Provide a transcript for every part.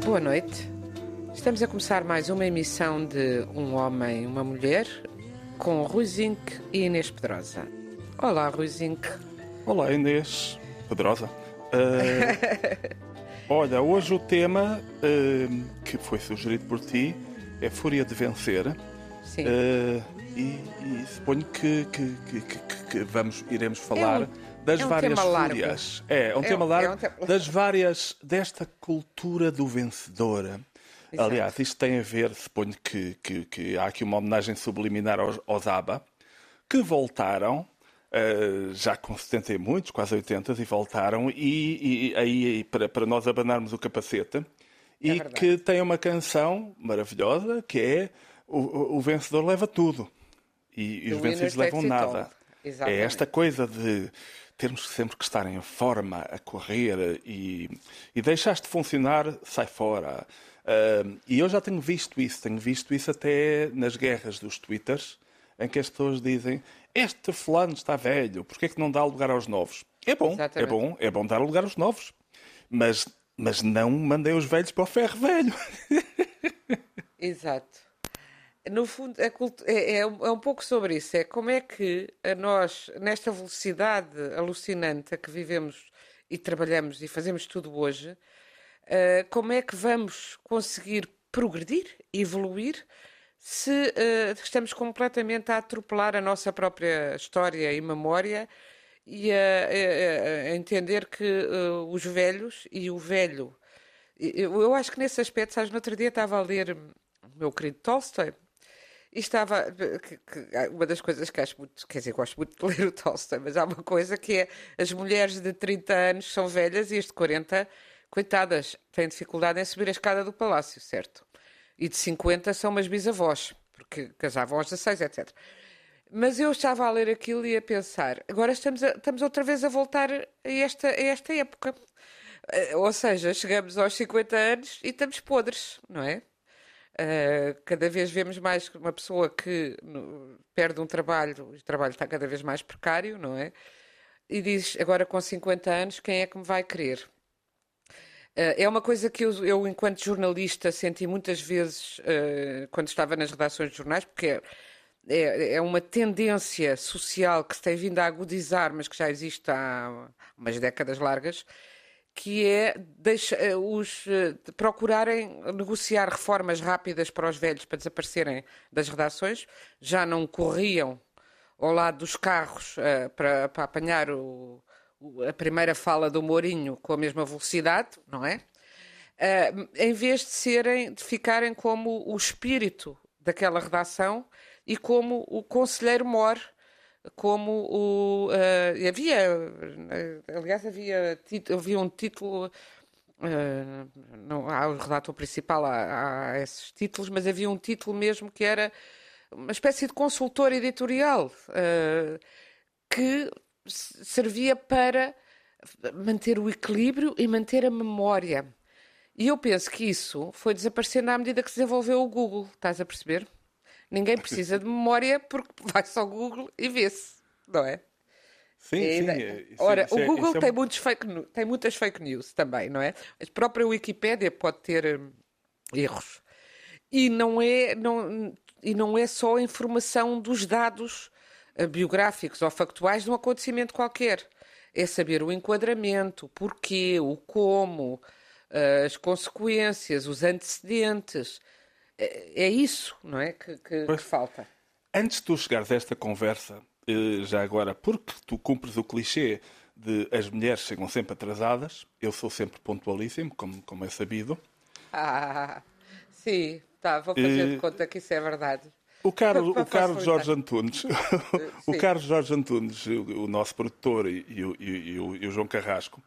Boa noite. Estamos a começar mais uma emissão de Um Homem, Uma Mulher, com Rui Zinck e Inês Pedrosa. Olá, Rui Zinck. Olá, Inês Pedrosa. Olha, hoje o tema que foi sugerido por ti é Fúria de Vencer. Sim. E suponho que iremos falar das várias fúrias. É um tema largo. Das várias, desta cultura do vencedor. Exato. Aliás, isto tem a ver, suponho que há aqui uma homenagem subliminar aos ABBA, que voltaram, já com 70 e muitos, quase 80, e voltaram, e aí para nós abanarmos o capacete, e que tem uma canção maravilhosa, que é o vencedor leva tudo, e os vencidos levam nada. É esta coisa de termos sempre que estar em forma, a correr, e deixaste de funcionar, sai fora. E eu já tenho visto isso até nas guerras dos Twitters, em que as pessoas dizem: este fulano está velho, porque é que não dá lugar aos novos? É bom dar lugar aos novos, mas não mandei os velhos para o ferro velho. Exato. No fundo, é um pouco sobre isso. É como é que nós, nesta velocidade alucinante a que vivemos e trabalhamos e fazemos tudo hoje, como é que vamos conseguir progredir, evoluir, se estamos completamente a atropelar a nossa própria história e memória e a entender que os velhos e o velho... Eu acho que nesse aspecto, sabes, no outro dia estava a ler o meu querido Tolstói, e estava... uma das coisas que acho muito... Quer dizer, gosto muito de ler o Tolstói, mas há uma coisa que é: as mulheres de 30 anos são velhas e as de 40, coitadas, têm dificuldade em subir a escada do palácio, certo? E de 50 são umas bisavós, porque casavam aos 16, etc. Mas eu estava a ler aquilo e a pensar: agora estamos outra vez a voltar a esta época. Ou seja, chegamos aos 50 anos e estamos podres, não é? Cada vez vemos mais uma pessoa que perde um trabalho, o trabalho está cada vez mais precário, não é? E diz: agora com 50 anos, quem é que me vai querer? É uma coisa que eu, enquanto jornalista, senti muitas vezes quando estava nas redações de jornais, porque é uma tendência social que se tem vindo a agudizar, mas que já existe há umas décadas largas, que é procurarem negociar reformas rápidas para os velhos para desaparecerem das redações. Já não corriam ao lado dos carros para apanhar a primeira fala do Mourinho com a mesma velocidade, não é? Em vez de ficarem como o espírito daquela redação e como o conselheiro mor, como havia um título, não há o redator principal, há esses títulos, mas havia um título mesmo que era uma espécie de consultor editorial, que servia para manter o equilíbrio e manter a memória. E eu penso que isso foi desaparecendo à medida que se desenvolveu o Google, estás a perceber? Ninguém precisa de memória porque vai-se ao Google e vê-se, não é? Sim. Ora, o Google tem muitas fake news também, não é? A própria Wikipédia pode ter erros. E não é só a informação dos dados biográficos ou factuais de um acontecimento qualquer. É saber o enquadramento, o porquê, o como, as consequências, os antecedentes. É isso, não é, que falta. Antes de tu chegares a esta conversa, já agora, porque tu cumpres o clichê de as mulheres chegam sempre atrasadas, eu sou sempre pontualíssimo, como é sabido. Sim, vou fazer de conta que isso é verdade. O Carlos Jorge Antunes, o Carlos Jorge Antunes, o nosso produtor, e o João Carrasco,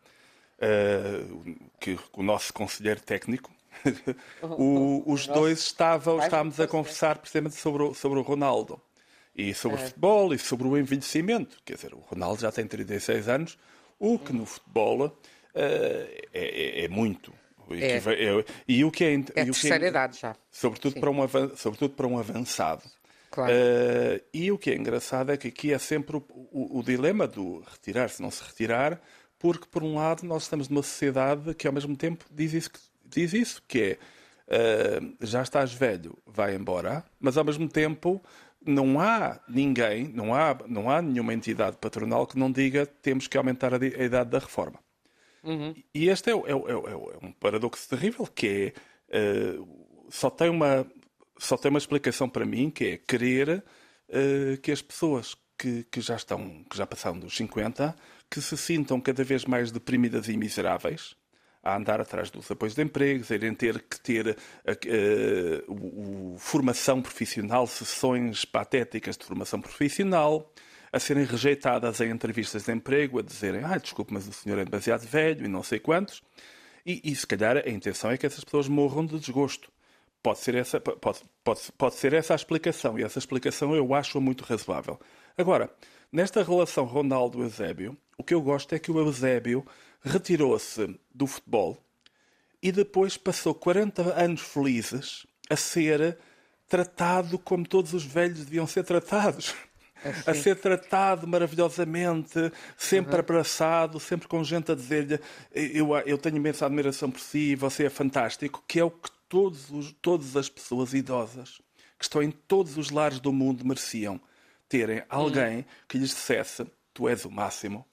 o nosso conselheiro técnico, os dois estávamos a conversar precisamente sobre o Ronaldo. E sobre futebol e sobre o envelhecimento. Quer dizer, o Ronaldo já tem 36 anos, o que no futebol é muito. E o que é terceira idade já. Sobretudo para um avançado. Claro. E o que é engraçado é que aqui é sempre o dilema do retirar-se, não se retirar, porque, por um lado, nós estamos numa sociedade que, ao mesmo tempo, diz isso, que é, já estás velho, vai embora, mas ao mesmo tempo não há ninguém, não há nenhuma entidade patronal que não diga temos que aumentar a idade da reforma. E este é um paradoxo terrível, que é, só tem uma explicação para mim, que é querer que as pessoas que já passaram dos 50, que se sintam cada vez mais deprimidas e miseráveis, a andar atrás dos apoios de empregos, a irem ter que ter formação profissional, sessões patéticas de formação profissional, a serem rejeitadas em entrevistas de emprego, a dizerem, desculpe, mas o senhor é demasiado velho e não sei quantos. E se calhar a intenção é que essas pessoas morram de desgosto. Pode ser essa a explicação, e essa explicação eu acho muito razoável. Agora, nesta relação Ronaldo-Eusébio, o que eu gosto é que o Eusébio retirou-se do futebol e depois passou 40 anos felizes a ser tratado como todos os velhos deviam ser tratados. Assim. A ser tratado maravilhosamente, sempre abraçado, sempre com gente a dizer-lhe eu tenho imensa admiração por si, você é fantástico, que é o que todas as pessoas idosas que estão em todos os lares do mundo mereciam. Terem alguém que lhes dissesse tu és o máximo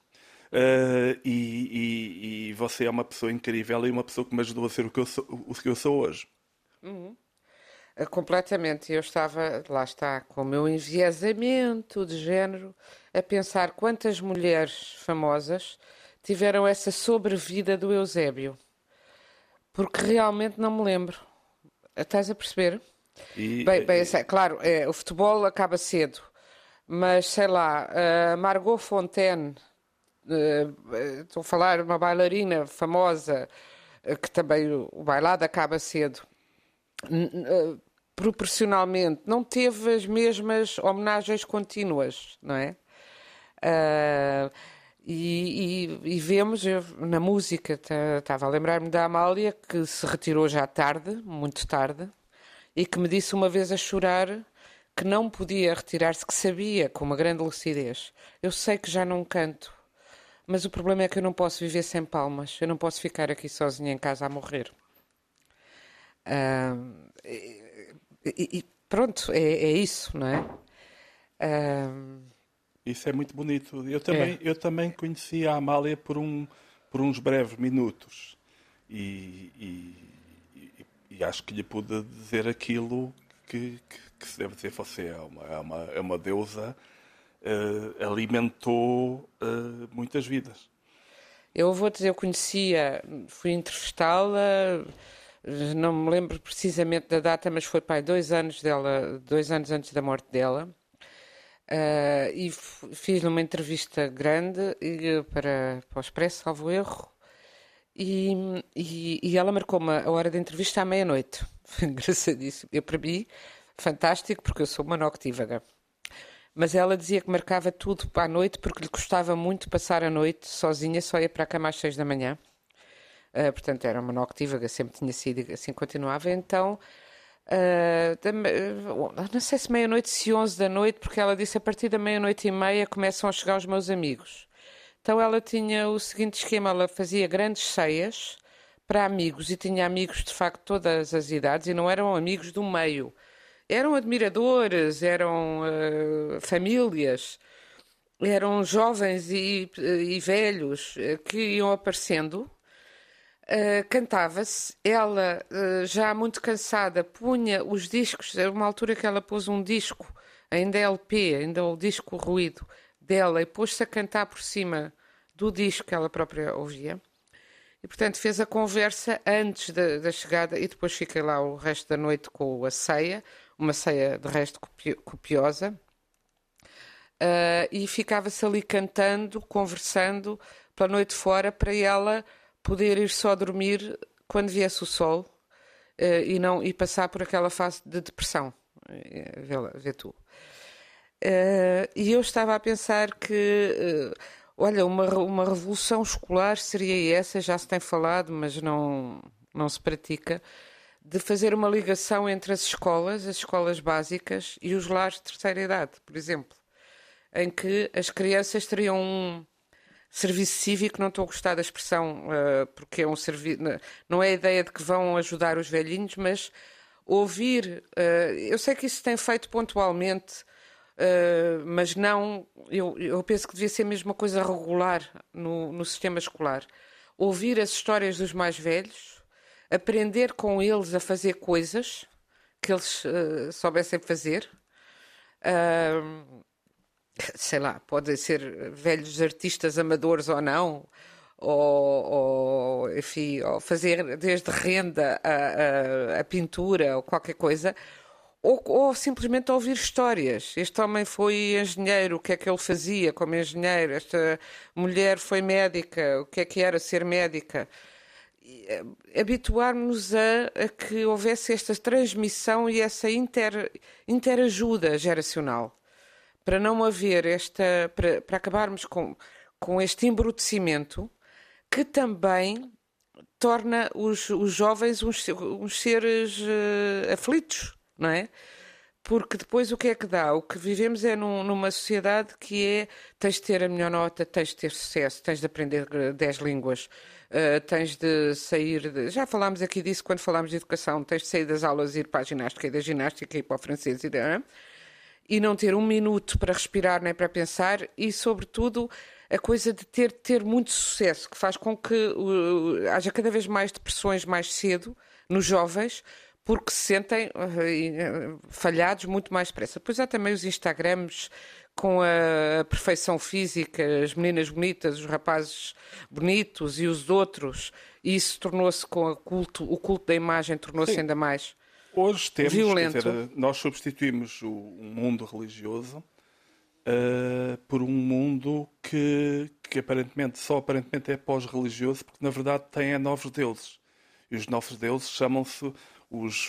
e você é uma pessoa incrível e uma pessoa que me ajudou a ser o que eu sou hoje. Completamente. Eu estava, lá está, com o meu enviesamento de género, a pensar quantas mulheres famosas tiveram essa sobrevida do Eusébio. Porque realmente não me lembro. Estás a perceber? Claro, o futebol acaba cedo. Mas, sei lá, Margot Fonteine, estou a falar uma bailarina famosa, que também o bailado acaba cedo. Proporcionalmente, não teve as mesmas homenagens contínuas, não é? E vemos, na música, estava a lembrar-me da Amália, que se retirou já tarde, muito tarde, e que me disse uma vez a chorar que não podia retirar-se, que sabia, com uma grande lucidez. Eu sei que já não canto, mas o problema é que eu não posso viver sem palmas, eu não posso ficar aqui sozinha em casa a morrer. E pronto, é isso, não é? Isso é muito bonito. Eu também conheci a Amália por uns breves minutos e acho que lhe pude dizer aquilo que se deve dizer. Você é uma deusa, alimentou muitas vidas. Eu vou dizer, eu conhecia, fui entrevistá-la, não me lembro precisamente da data, mas foi pai 2 anos antes da morte dela. E fiz-lhe uma entrevista grande para o Expresso, salvo erro, e ela marcou-me a hora da entrevista à meia-noite. Engraçadíssimo. Eu, para mim, fantástico, porque eu sou uma noctívaga. Mas ela dizia que marcava tudo para a noite porque lhe gostava muito passar a noite sozinha, só ia para a cama às 6 da manhã. Portanto, era uma noctívaga, sempre tinha sido e assim continuava. Então, não sei se meia-noite, se 11 da noite, porque ela disse a partir da meia-noite e meia começam a chegar os meus amigos. Então ela tinha o seguinte esquema, ela fazia grandes ceias para amigos e tinha amigos de facto de todas as idades e não eram amigos do meio. Eram admiradores, eram famílias, eram jovens e velhos que iam aparecendo. Cantava-se, ela já muito cansada punha os discos, era uma altura que ela pôs um disco, ainda LP, ainda o disco ruído dela, e pôs-se a cantar por cima do disco que ela própria ouvia. E portanto fez a conversa antes da chegada e depois fiquei lá o resto da noite com a ceia, uma ceia de resto copiosa, e ficava-se ali cantando, conversando pela noite fora para ela poder ir só dormir quando viesse o sol e passar por aquela fase de depressão. Vê tu. E eu estava a pensar que, olha, uma revolução escolar seria essa, já se tem falado, mas não se pratica, de fazer uma ligação entre as escolas básicas e os lares de terceira idade, por exemplo, em que as crianças teriam serviço cívico, não estou a gostar da expressão, porque é um serviço, não é a ideia de que vão ajudar os velhinhos, mas ouvir, eu sei que isso tem feito pontualmente, mas não, eu penso que devia ser mesmo uma coisa regular no sistema escolar. Ouvir as histórias dos mais velhos, aprender com eles a fazer coisas que eles soubessem fazer. Sei lá, podem ser velhos artistas amadores ou não, enfim, ou fazer desde renda a pintura ou qualquer coisa, ou simplesmente ouvir histórias. Este homem foi engenheiro, o que é que ele fazia como engenheiro? Esta mulher foi médica, o que é que era ser médica? Habituar-nos a que houvesse esta transmissão e essa interajuda geracional. Para não haver para acabarmos com este embrutecimento que também torna os jovens uns seres aflitos, não é? Porque depois o que é que dá? O que vivemos é numa sociedade que tens de ter a melhor nota, tens de ter sucesso, tens de aprender 10 línguas, tens de sair... Já falámos aqui disso quando falámos de educação, tens de sair das aulas e ir para a ginástica e da ginástica ir para o francês e não ter um minuto para respirar nem para pensar e, sobretudo, a coisa de ter muito sucesso, que faz com que haja cada vez mais depressões mais cedo nos jovens, porque se sentem falhados muito mais depressa. Depois há também os Instagrams com a perfeição física, as meninas bonitas, os rapazes bonitos e os outros, e isso tornou-se o culto da imagem tornou-se ainda mais... Hoje temos, violento. Quer dizer, nós substituímos o mundo religioso por um mundo que aparentemente é pós-religioso, porque na verdade tem novos deuses. E os novos deuses chamam-se os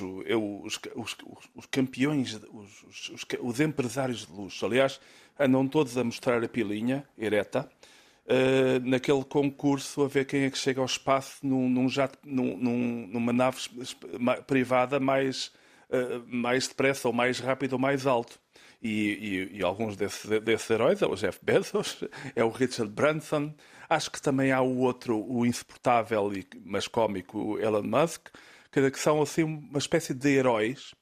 campeões, os empresários de luxo. Aliás, andam todos a mostrar a pilinha ereta naquele concurso a ver quem é que chega ao espaço numa nave privada mais depressa, ou mais rápido, ou mais alto. E alguns desses heróis é o Jeff Bezos, é o Richard Branson. Acho que também há o insuportável, mas cómico, o Elon Musk, que são assim uma espécie de heróis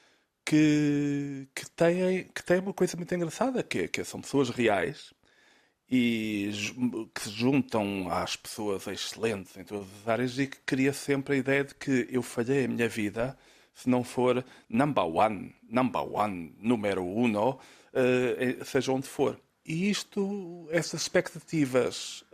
que têm uma coisa muito engraçada, que são pessoas reais e que se juntam às pessoas excelentes em todas as áreas, e que cria sempre a ideia de que eu falhei a minha vida se não for number one, número uno, seja onde for. E essas expectativas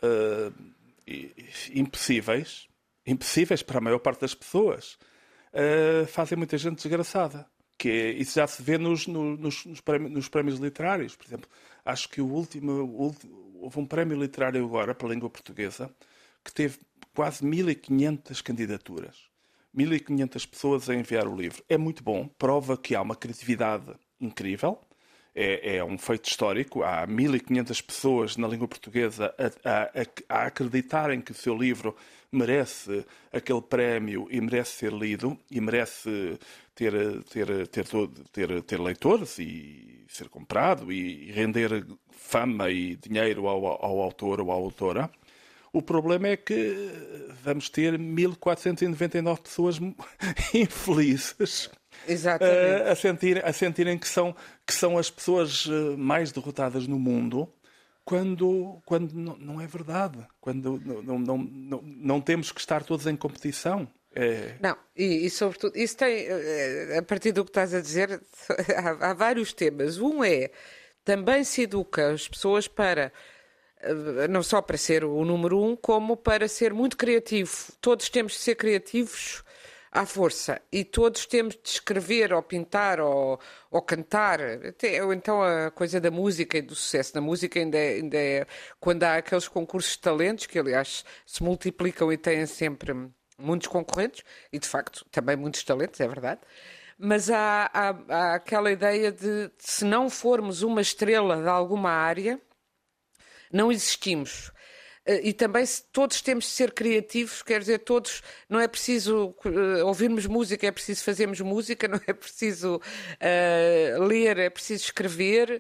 impossíveis para a maior parte das pessoas, fazem muita gente desgraçada. Isso já se vê nos prémios literários. Por exemplo, acho que houve um prémio literário agora para a língua portuguesa que teve quase 1500 candidaturas. 1500 pessoas a enviar o livro. É muito bom, prova que há uma criatividade incrível. É um feito histórico. Há 1500 pessoas na língua portuguesa a acreditarem que o seu livro merece aquele prémio e merece ser lido e merece ter leitores e ser comprado e render fama e dinheiro ao autor ou à autora. O problema é que vamos ter 1499 pessoas infelizes a sentirem que são as pessoas mais derrotadas no mundo, quando não é verdade. Quando não temos que estar todos em competição. Não, e sobretudo, isso tem, a partir do que estás a dizer, há vários temas. Um também se educa as pessoas para... não só para ser o número um, como para ser muito criativo. Todos temos de ser criativos à força. E todos temos de escrever, ou pintar, ou cantar. Ou então a coisa da música e do sucesso. Na música ainda é quando há aqueles concursos de talentos, que aliás se multiplicam e têm sempre muitos concorrentes, e de facto também muitos talentos, é verdade. Mas há aquela ideia de se não formos uma estrela de alguma área, não existimos. E também todos temos de ser criativos, quer dizer, todos, não é preciso ouvirmos música, é preciso fazermos música, não é preciso ler, é preciso escrever.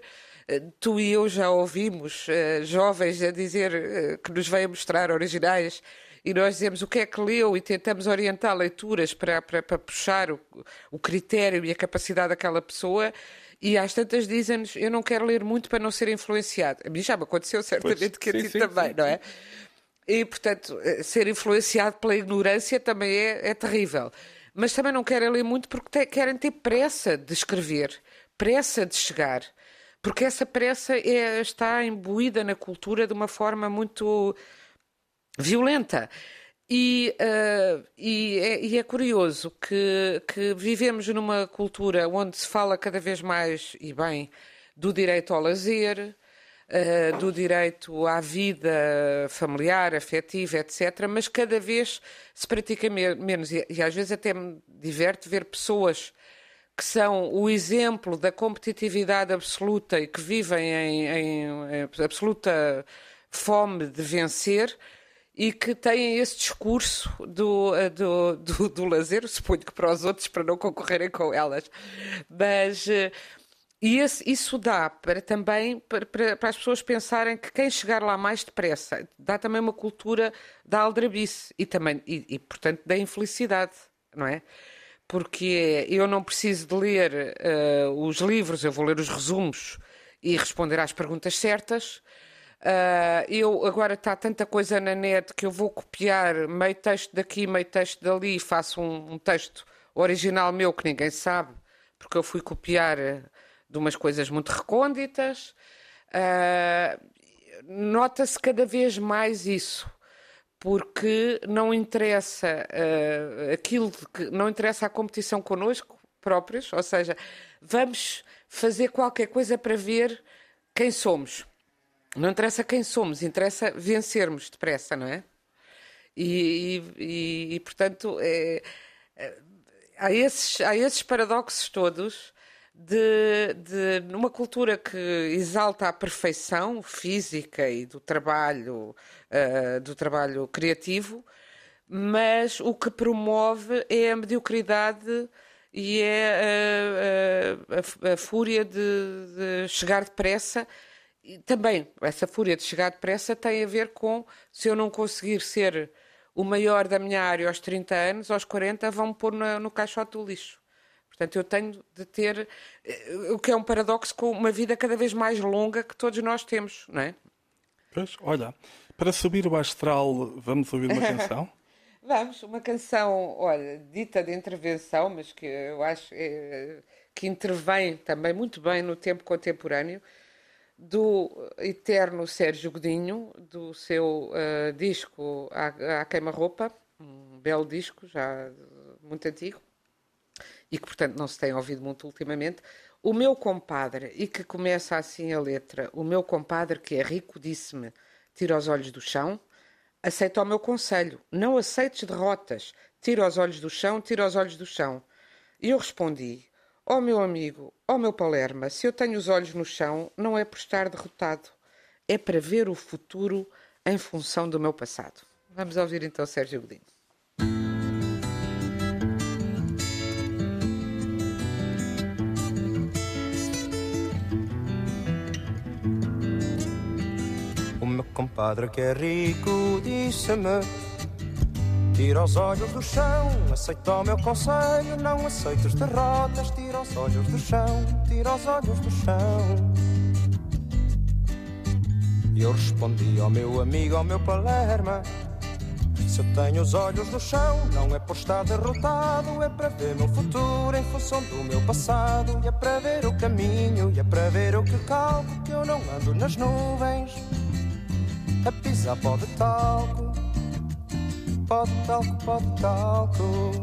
Tu e eu já ouvimos jovens a dizer que nos vêm mostrar originais e nós dizemos o que é que leu e tentamos orientar leituras para puxar o critério e a capacidade daquela pessoa. E às tantas dizem-nos, eu não quero ler muito para não ser influenciado. A mim já me aconteceu certamente que a ti também, não é? E, portanto, ser influenciado pela ignorância também é terrível. Mas também não querem ler muito porque querem ter pressa de escrever, pressa de chegar. Porque essa pressa está imbuída na cultura de uma forma muito violenta. E é curioso que vivemos numa cultura onde se fala cada vez mais, e bem, do direito ao lazer, do direito à vida familiar, afetiva, etc., mas cada vez se pratica menos. E às vezes até me diverte ver pessoas que são o exemplo da competitividade absoluta e que vivem em absoluta fome de vencer e que têm esse discurso do lazer, suponho que para os outros, para não concorrerem com elas. Mas isso dá também para as pessoas pensarem que quem chegar lá mais depressa dá também uma cultura da aldrabice e portanto, da infelicidade, não é? Porque eu não preciso de ler os livros, eu vou ler os resumos e responder às perguntas certas. Agora está tanta coisa na net que eu vou copiar meio texto daqui, meio texto dali, faço um texto original meu que ninguém sabe, porque eu fui copiar de umas coisas muito recônditas. Nota-se cada vez mais isso. Porque não interessa não interessa a competição connosco próprios, ou seja, vamos fazer qualquer coisa para ver quem somos. Não interessa quem somos, interessa vencermos depressa, não é? E portanto, há esses paradoxos todos numa cultura que exalta a perfeição física e do trabalho criativo, mas o que promove é a mediocridade e é a fúria de chegar depressa. E também, essa fúria de chegar depressa tem a ver com, se eu não conseguir ser o maior da minha área aos 30 anos, aos 40 vão-me pôr no caixote do lixo. Portanto, eu tenho de ter, o que é um paradoxo, com uma vida cada vez mais longa que todos nós temos, não é? Pois, olha, para subir o astral, vamos ouvir uma canção? Vamos, uma canção, olha, dita de intervenção, mas que eu acho que intervém também muito bem no tempo contemporâneo, do eterno Sérgio Godinho, do seu disco À Queima-Roupa, um belo disco, já muito antigo, e que, portanto, não se tem ouvido muito ultimamente. O meu compadre, e que começa assim a letra, o meu compadre que é rico disse-me, tira os olhos do chão, aceita o meu conselho, não aceites derrotas, tira os olhos do chão, tira os olhos do chão. E eu respondi, ó meu amigo, ó meu Palerma, se eu tenho os olhos no chão, não é por estar derrotado, é para ver o futuro em função do meu passado. Vamos ouvir então Sérgio Godinho. O meu compadre que é rico disse-me, tira os olhos do chão, aceita o meu conselho, não aceites derrotas, tira os olhos do chão, tira os olhos do chão. E eu respondi ao meu amigo, ao meu Palerma, se eu tenho os olhos no chão, não é por estar derrotado, é para ver meu futuro em função do meu passado, e é para ver o caminho, e é para ver o que calco, que eu não ando nas nuvens a pisar pó de talco, pó de talco, pó de talco.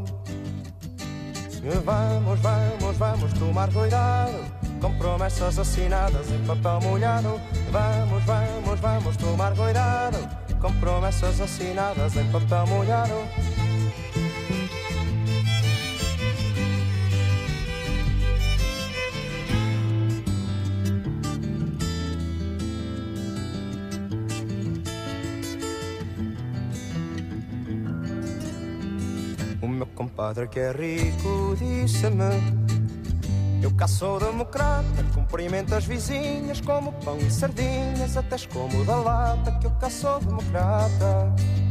Vamos, vamos, vamos tomar cuidado com promessas assinadas em papel molhado. Vamos, vamos, vamos tomar cuidado com promessas assinadas em papel molhado. O meu compadre que é rico disse-me, Eu cá sou democrata, cumprimento as vizinhas como pão e sardinhas, até como da lata, que eu cá sou democrata.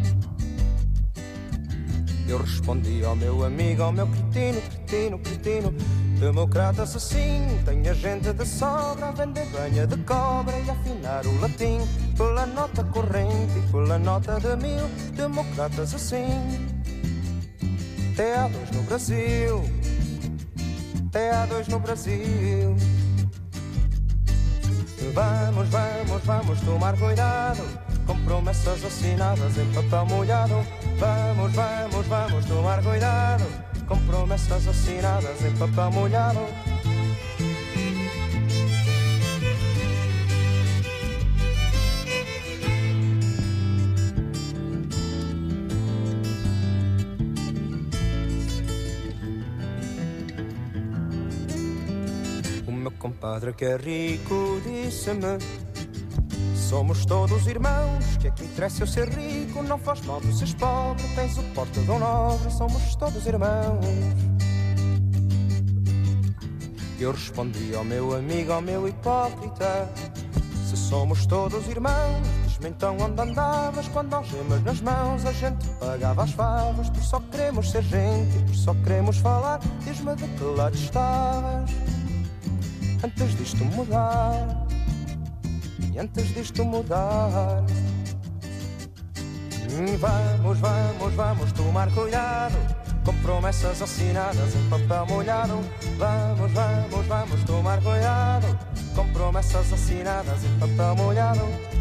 Eu respondi ao meu amigo, ao meu cretino, democrata assassino, tenho gente de sobra a vender banha de cobra e afinar o latim pela nota corrente e pela nota de 1000, democratas assim. TA2 no Brasil, TA2 no Brasil. Vamos, vamos, vamos tomar cuidado com promessas assinadas em papel molhado. Vamos, vamos, vamos tomar cuidado com promessas assinadas em papel molhado. O meu compadre que é rico disse-me: somos todos irmãos, que é que interessa eu ser rico? Não faz mal tu seres pobre, tens o porte de um nobre, somos todos irmãos. Eu respondi ao meu amigo, ao meu hipócrita: se somos todos irmãos, diz-me então onde andavas quando algemas nas mãos a gente pagava as favas? Por só queremos ser gente, por só queremos falar, diz-me de que lado estavas antes disto mudar. E antes disto mudar, vamos, vamos, vamos tomar cuidado com promessas assinadas em papel molhado. Vamos, vamos, vamos tomar cuidado com promessas assinadas em papel molhado.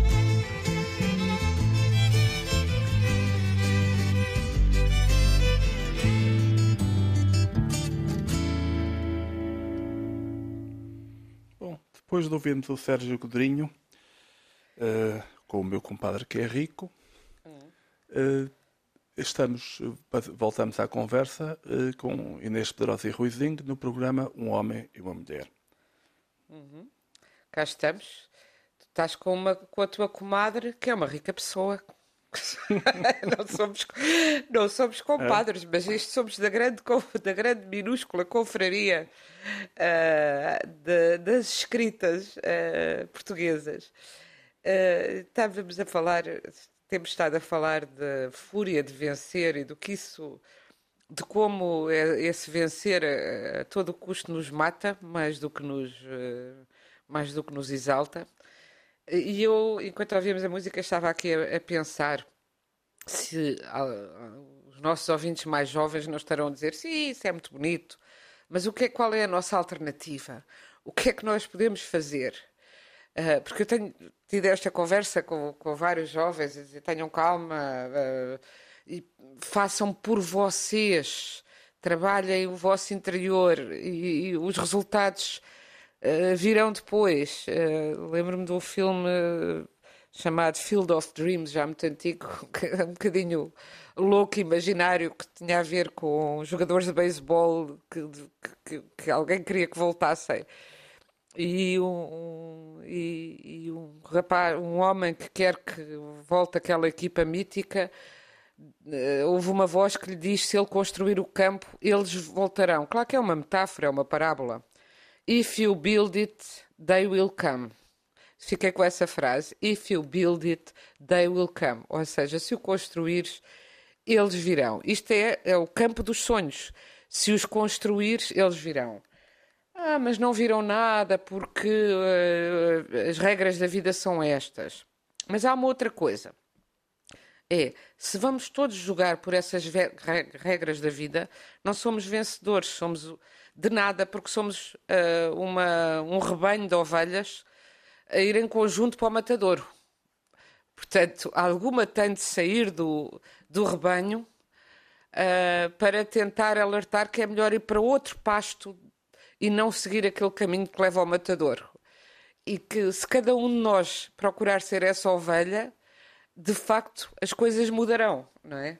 Bom, depois de ouvirmos o Sérgio Godrinho, com o meu compadre que é rico, voltamos à conversa com Inês Pedrosa e Ruizinho no programa Um Homem e uma Mulher. Cá estamos. Tu estás com a tua comadre, que é uma rica pessoa. não somos compadres, mas isto somos da grande minúscula confraria das escritas portuguesas. Temos estado a falar da fúria de vencer e do que isso, de como esse vencer a todo custo nos mata, mais do que nos exalta. E eu, enquanto ouvíamos a música, estava aqui a pensar se os nossos ouvintes mais jovens não estarão a dizer: sim, isso é muito bonito, mas qual é a nossa alternativa? O que é que nós podemos fazer? Porque eu tenho tido esta conversa com vários jovens e dizer: tenham calma, e façam por vocês, trabalhem o vosso interior e os resultados virão depois. Lembro-me de um filme chamado Field of Dreams, já muito antigo, que é um bocadinho louco, imaginário, que tinha a ver com jogadores de beisebol que alguém queria que voltassem. E um rapaz, um homem que quer que volte aquela equipa mítica, houve uma voz que lhe diz: se ele construir o campo, eles voltarão. Claro que é uma metáfora, é uma parábola. If you build it, they will come. Fiquei com essa frase. If you build it, they will come. Ou seja, se o construires, eles virão. Isto é o campo dos sonhos. Se os construires, eles virão. Mas não viram nada porque as regras da vida são estas. Mas há uma outra coisa. Se vamos todos jogar por essas regras da vida, não somos vencedores, somos de nada, porque somos um rebanho de ovelhas a ir em conjunto para o matadouro. Portanto, alguma tem de sair do rebanho para tentar alertar que é melhor ir para outro pasto e não seguir aquele caminho que leva ao matadouro. E que se cada um de nós procurar ser essa ovelha, de facto as coisas mudarão, não é?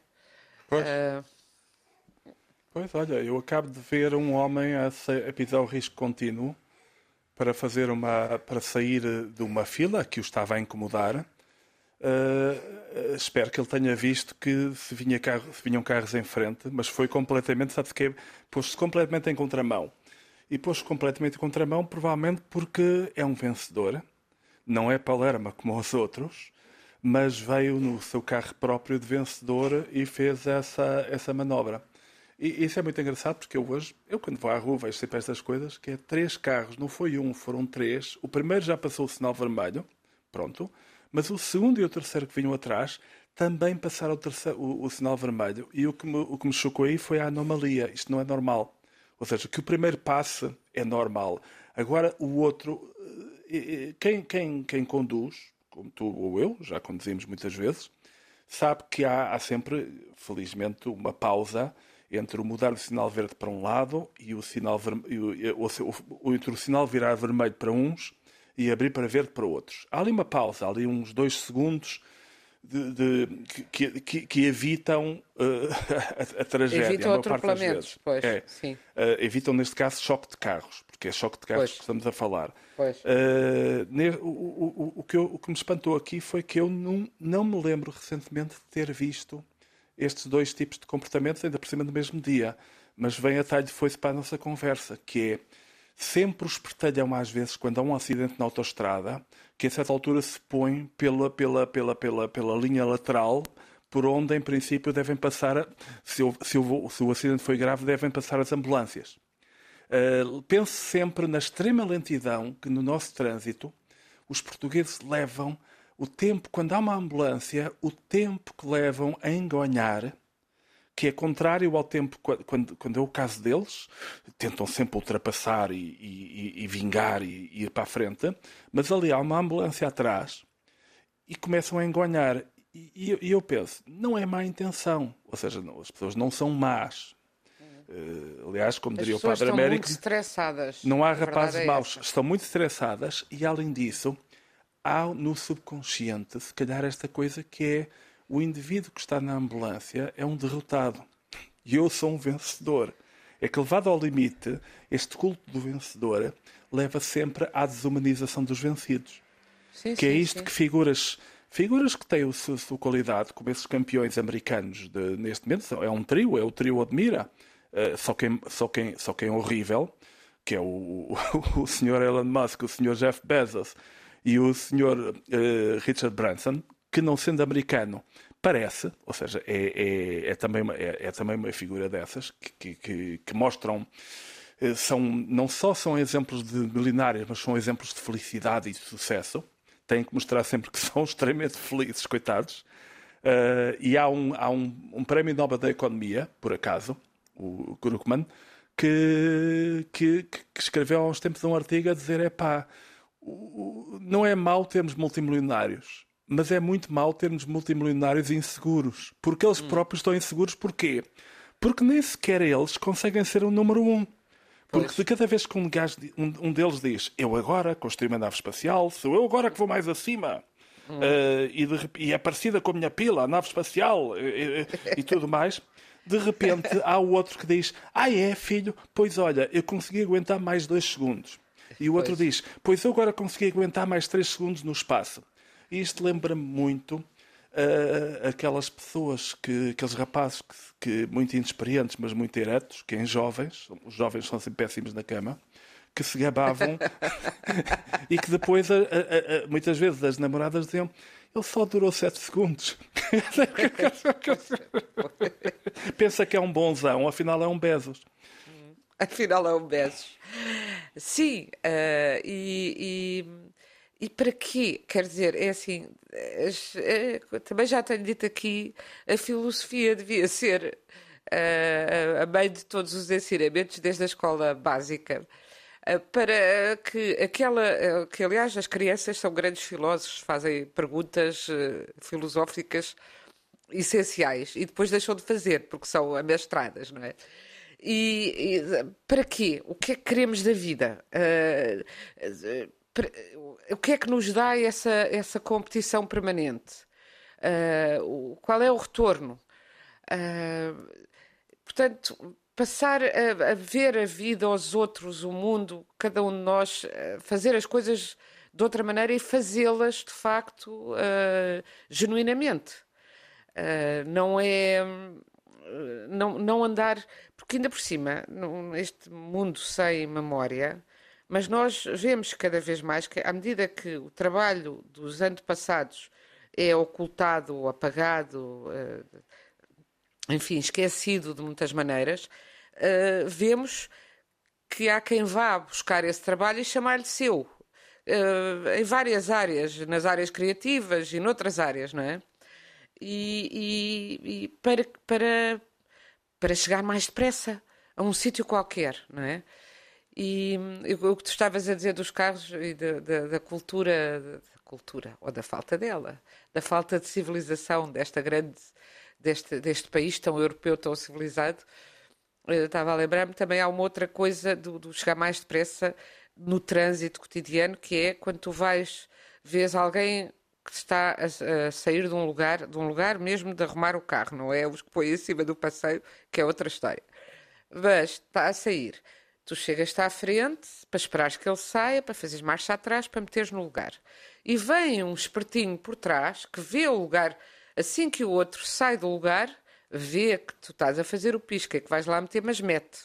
Pois, olha, eu acabo de ver um homem a pisar o risco contínuo para sair de uma fila que o estava a incomodar. Espero que ele tenha visto que se vinham carros em frente, mas foi completamente, pôs-se completamente em contramão. e pôs completamente em contramão, provavelmente porque é um vencedor. Não é Palermo como os outros, mas veio no seu carro próprio de vencedor e fez essa manobra. E isso é muito engraçado porque eu quando vou à rua vejo sempre estas coisas, que é 3 carros, não foi um, foram 3. O primeiro já passou o sinal vermelho, pronto, mas o segundo e o terceiro que vinham atrás também passaram o sinal vermelho. E o que me chocou aí foi a anomalia. Isto não é normal. Ou seja, que o primeiro passe é normal. Agora o outro, quem conduz, como tu ou eu, já conduzimos muitas vezes, sabe que há sempre, felizmente, uma pausa entre o mudar o sinal verde para um lado e entre o sinal virar vermelho para uns e abrir para verde para outros. Há ali uma pausa, há ali uns 2 segundos que evitam a tragédia. Evitam atropelamentos, pois. Sim. Evitam, neste caso, choque de carros, porque é choque de carros que estamos a falar. Pois. O que me espantou aqui foi que eu não me lembro recentemente de ter visto estes 2 tipos de comportamentos, ainda por cima do mesmo dia. Mas vem a talho de foice para a nossa conversa, que é sempre o espertalhão, às vezes, quando há um acidente na autoestrada, que a certa altura se põe pela linha lateral, por onde, em princípio, devem passar, se o acidente foi grave, devem passar as ambulâncias. Pense sempre na extrema lentidão que no nosso trânsito os portugueses levam, o tempo, quando há uma ambulância, o tempo que levam a engonhar, que é contrário ao tempo, quando é o caso deles, tentam sempre ultrapassar e vingar e ir para a frente, mas ali há uma ambulância atrás e começam a engonhar. E eu penso, não é má intenção, ou seja, as pessoas não são más. Aliás, como diria o Padre Américo, muito estressadas. Não há rapazes maus, estão muito estressadas e, além disso, há no subconsciente, se calhar, esta coisa que é o indivíduo que está na ambulância é um derrotado e eu sou um vencedor. É que, levado ao limite, este culto do vencedor leva sempre à desumanização dos vencidos. Sim, que é isto que figuras que têm a sua qualidade, como esses campeões americanos neste momento, é um trio, é o trio Admira, só quem é horrível, que é o Sr. Elon Musk, o Sr. Jeff Bezos e o Sr. Richard Branson, que, não sendo americano, parece, ou seja, é também uma figura dessas que mostram, não só são exemplos de milionários, mas são exemplos de felicidade e de sucesso. Têm que mostrar sempre que são extremamente felizes, coitados. E há um prémio Nobel da Economia, por acaso, o Krugman, que escreveu há uns tempos um artigo a dizer: não é mau termos multimilionários, mas é muito mau termos multimilionários inseguros, porque eles próprios estão inseguros. Porquê? Porque nem sequer eles conseguem ser o número 1. Porque de cada vez que um deles diz: eu agora construí uma nave espacial, sou eu agora que vou mais acima, e é parecida com a minha pila, a nave espacial, e tudo mais, de repente há o outro que diz: é, filho? Pois olha, eu consegui aguentar mais 2 segundos. E o outro diz: pois eu agora consegui aguentar mais 3 segundos no espaço. E isto lembra-me muito aquelas pessoas, aqueles rapazes muito inexperientes, mas muito eretos, que os jovens são sempre péssimos na cama, que se gabavam e que depois, muitas vezes, as namoradas diziam: ele só durou 7 segundos. Pensa que é um bonzão, afinal é um Bezos. Afinal é um Bezos. Sim, e para quê? Quer dizer, é assim, também já tenho dito aqui, a filosofia devia ser a mãe de todos os ensinamentos desde a escola básica, para que aliás as crianças são grandes filósofos, fazem perguntas filosóficas essenciais e depois deixam de fazer, porque são amestradas, não é? E para quê? O que é que queremos da vida? O que é que nos dá essa competição permanente? Qual é o retorno? Portanto, passar a ver a vida, os outros, o mundo, cada um de nós, fazer as coisas de outra maneira e fazê-las, de facto, genuinamente. Não é... não andar, porque ainda por cima, este mundo sem memória, mas nós vemos cada vez mais que, à medida que o trabalho dos antepassados é ocultado, ou apagado, enfim, esquecido de muitas maneiras, vemos que há quem vá buscar esse trabalho e chamar-lhe seu, em várias áreas, nas áreas criativas e noutras áreas, não é? E para chegar mais depressa a um sítio qualquer, não é? E o que tu estavas a dizer dos carros e da cultura, ou da falta dela, da falta de civilização deste país tão europeu, tão civilizado, eu estava a lembrar-me, também há uma outra coisa do chegar mais depressa no trânsito cotidiano, que é quando tu vês alguém que está a sair de um lugar mesmo de arrumar o carro, não é os que põe em cima do passeio, que é outra história. Mas está a sair. Tu chegas-te à frente para esperares que ele saia, para fazeres marcha atrás, para meteres no lugar. E vem um espertinho por trás que vê o lugar, assim que o outro sai do lugar, vê que tu estás a fazer o pisca, que vais lá meter, mas mete.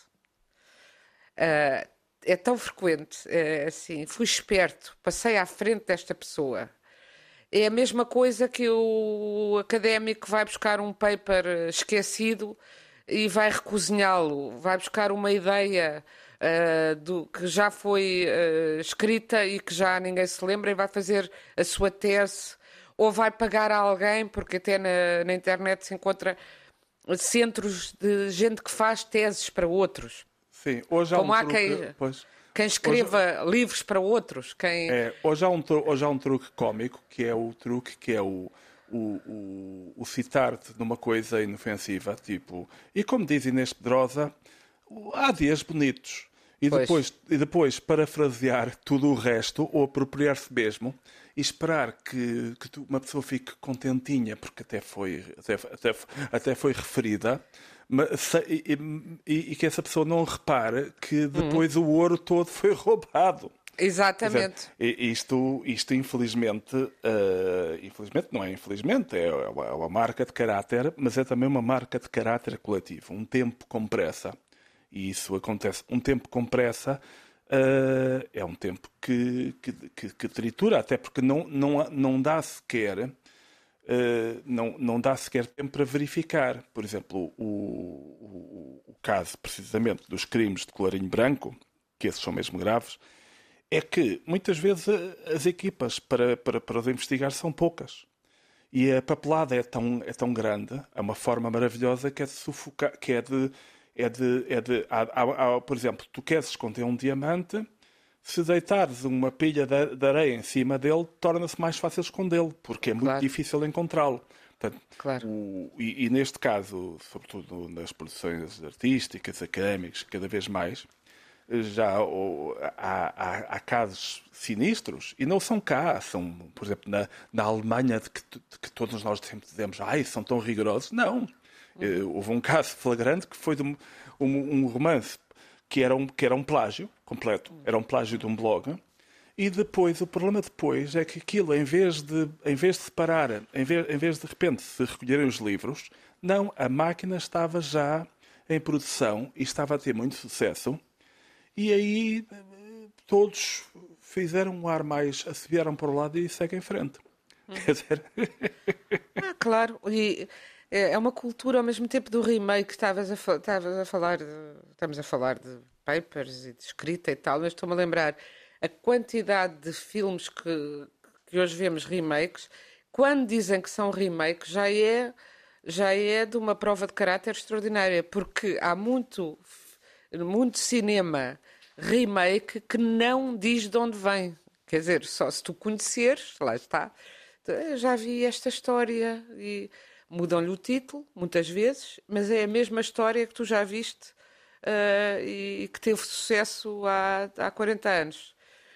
É tão frequente, assim, fui esperto, passei à frente desta pessoa. É a mesma coisa que o académico vai buscar um paper esquecido e vai recozinhá-lo, vai buscar uma ideia que já foi escrita e que já ninguém se lembra e vai fazer a sua tese, ou vai pagar a alguém, porque até na internet se encontra centros de gente que faz teses para outros. Sim, hoje há como há quem escreva livros para outros. Hoje há um truque cómico, que é o truque que é o citar-te numa coisa inofensiva, tipo, e como diz Inês Pedrosa, há dias bonitos. E depois parafrasear tudo o resto, ou apropriar-se mesmo, e esperar que uma pessoa fique contentinha, porque até foi referida, e que essa pessoa não repare que depois o ouro todo foi roubado. Exatamente. Isto infelizmente, não é infelizmente, é uma marca de caráter, mas é também uma marca de caráter coletivo. Um tempo com pressa. E isso acontece. Um tempo com pressa é um tempo que tritura, até porque não dá sequer tempo para verificar. Por exemplo, o caso precisamente dos crimes de colarinho branco, que esses são mesmo graves, é que muitas vezes as equipas para os investigar são poucas. E a papelada é tão grande, é uma forma maravilhosa que é de sufocar, que por exemplo, tu queres esconder um diamante, se deitares uma pilha de areia em cima dele, torna-se mais fácil escondê-lo, porque é muito difícil encontrá-lo. Portanto, e neste caso, sobretudo nas produções artísticas, académicas, cada vez mais, já há casos sinistros, e não são cá, são, por exemplo, na Alemanha, de que todos nós sempre dizemos, são tão rigorosos. Não. Houve um caso flagrante que foi de um romance que era um plágio completo, era um plágio de um blog, e depois, o problema depois é que aquilo, em vez de separar, em vez de repente se recolherem os livros, não, a máquina estava já em produção e estava a ter muito sucesso, e aí todos fizeram um ar mais, assobiaram para o lado e seguem em frente. Quer dizer... Claro, e é uma cultura ao mesmo tempo do remake. Estamos a falar de papers e de escrita e tal, mas estou-me a lembrar a quantidade de filmes que hoje vemos remakes. Quando dizem que são remakes, já é de uma prova de caráter extraordinária, porque há muito cinema remake que não diz de onde vem. Quer dizer, só se tu conheceres, lá está. Já vi esta história e mudam-lhe o título, muitas vezes, mas é a mesma história que tu já viste e que teve sucesso há 40 anos.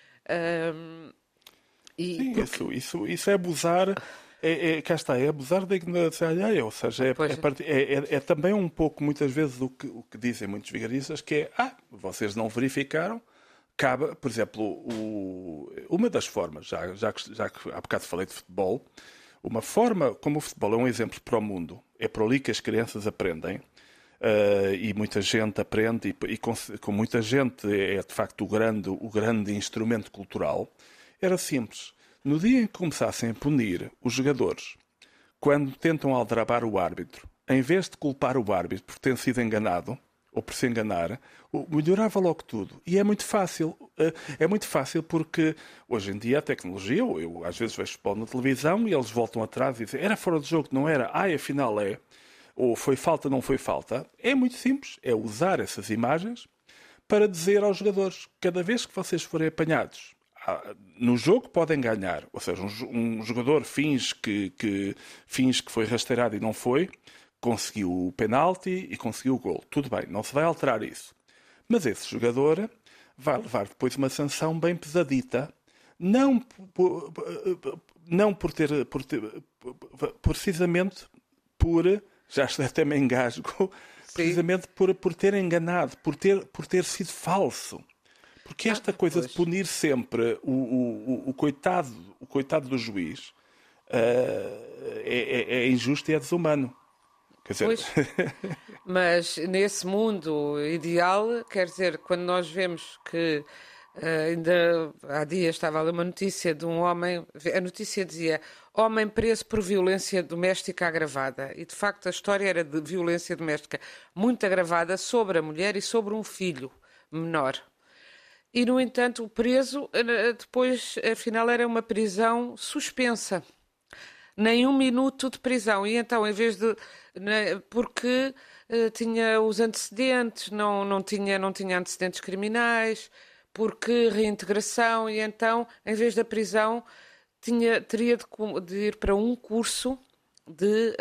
Isso é abusar, cá está, é abusar da ignorância alheia, ou seja, é também um pouco, muitas vezes, o que dizem muitos vigaristas, que é, vocês não verificaram. Cabe, por exemplo, uma das formas, já que há bocado falei de futebol, uma forma como o futebol é um exemplo para o mundo, é por ali que as crianças aprendem, e muita gente aprende, e com muita gente é de facto o grande instrumento cultural, era simples. No dia em que começassem a punir os jogadores, quando tentam aldrabar o árbitro, em vez de culpar o árbitro por ter sido enganado, ou por se enganar, melhorava logo tudo. E é muito fácil. É muito fácil porque hoje em dia a tecnologia, eu às vezes vejo futebol na televisão e eles voltam atrás e dizem era fora de jogo, não era, afinal é. Ou foi falta, não foi falta. É muito simples, é usar essas imagens para dizer aos jogadores, cada vez que vocês forem apanhados no jogo podem ganhar, ou seja, um jogador finge que foi rasteirado e não foi, conseguiu o penalti e conseguiu o gol. Tudo bem, não se vai alterar isso. Mas esse jogador vai levar depois uma sanção bem pesadita, não precisamente por já até me engasgo, precisamente por ter enganado, por ter sido falso. Porque esta coisa de punir sempre o coitado do juiz é injusto e é desumano. Quer dizer... Pois, mas nesse mundo ideal, quer dizer, quando nós vemos que ainda há dias estava a ler uma notícia de um homem, a notícia dizia homem preso por violência doméstica agravada, e de facto a história era de violência doméstica muito agravada sobre a mulher e sobre um filho menor. E, no entanto, o preso, depois, afinal, era uma prisão suspensa. Nem 1 minuto de prisão. E então, em vez de... Porque tinha os antecedentes, não tinha antecedentes criminais, porque reintegração, e então, em vez da prisão, teria de ir para um curso de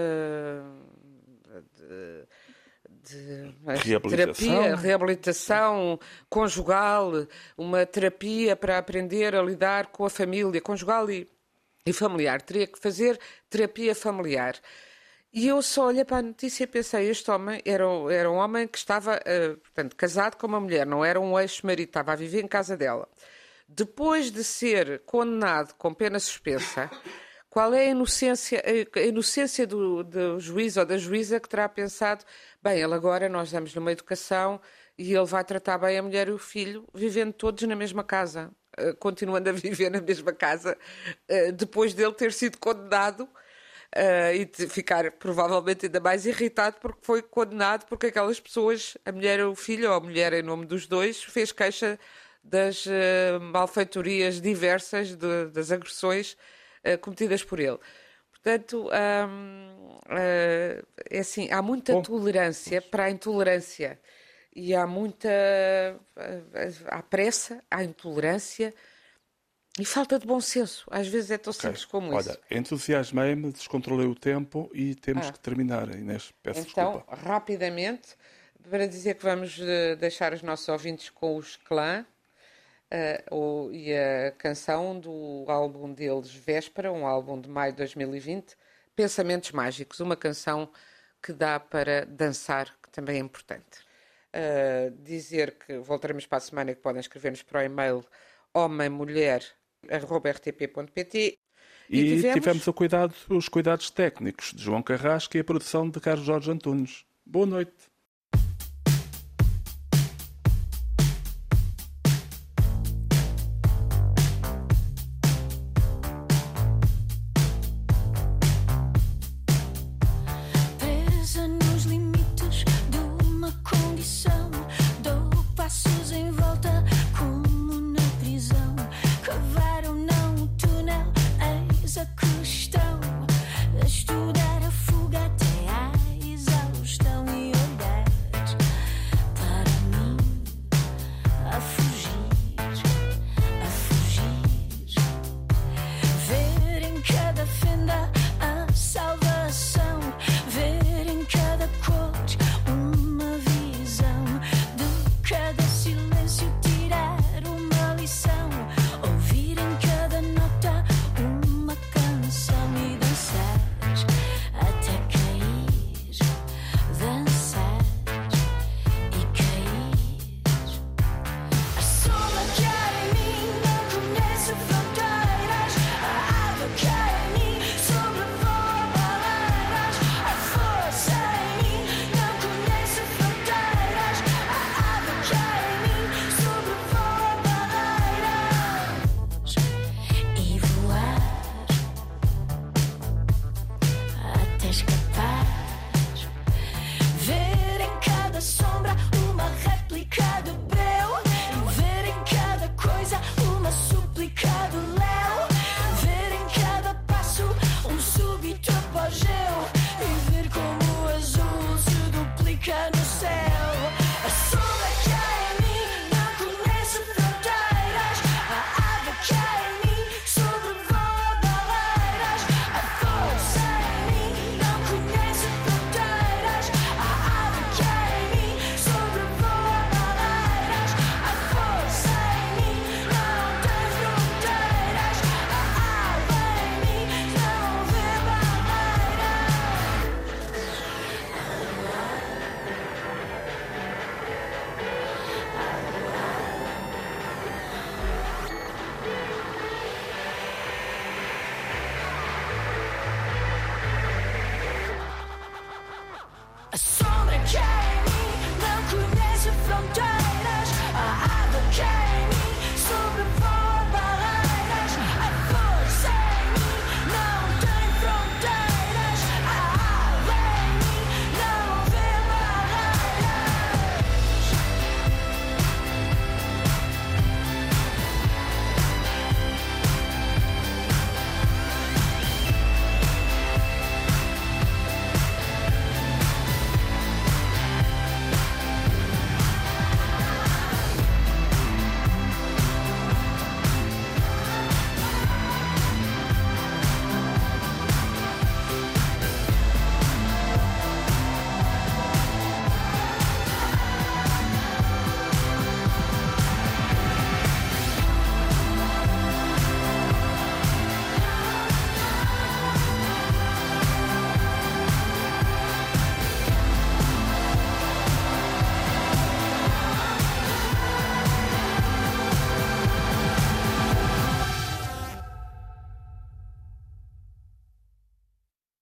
reabilitação conjugal, uma terapia para aprender a lidar com a família conjugal e familiar. Teria que fazer terapia familiar. E eu só olhei para a notícia e pensei, este homem era um homem que estava, portanto, casado com uma mulher, não era um ex-marido, estava a viver em casa dela. Depois de ser condenado com pena suspensa, qual é a inocência do juiz ou da juíza que terá pensado, bem, ele agora nós damos-lhe uma educação e ele vai tratar bem a mulher e o filho, vivendo todos na mesma casa, continuando a viver na mesma casa, depois dele ter sido condenado e de ficar provavelmente ainda mais irritado porque foi condenado porque aquelas pessoas, a mulher ou o filho, ou a mulher em nome dos dois, fez queixa das malfeitorias diversas, das agressões cometidas por ele. Portanto, é assim, há muita tolerância para a intolerância e há muita há pressa, há intolerância e falta de bom senso. Às vezes é tão simples como isso. Olha, entusiasmei-me, descontrolei o tempo e temos que terminar, Inês. Peço desculpa. Então, rapidamente, para dizer que vamos deixar os nossos ouvintes com os Clã, e a canção do álbum deles, Véspera, um álbum de maio de 2020, Pensamentos Mágicos, uma canção que dá para dançar, que também é importante. Dizer que voltaremos para a semana e que podem escrever-nos para o e-mail homemmulher@rtp.pt. E tivemos os cuidados técnicos de João Carrasco e a produção de Carlos Jorge Antunes. Boa noite. Silêncio tirar uma lição.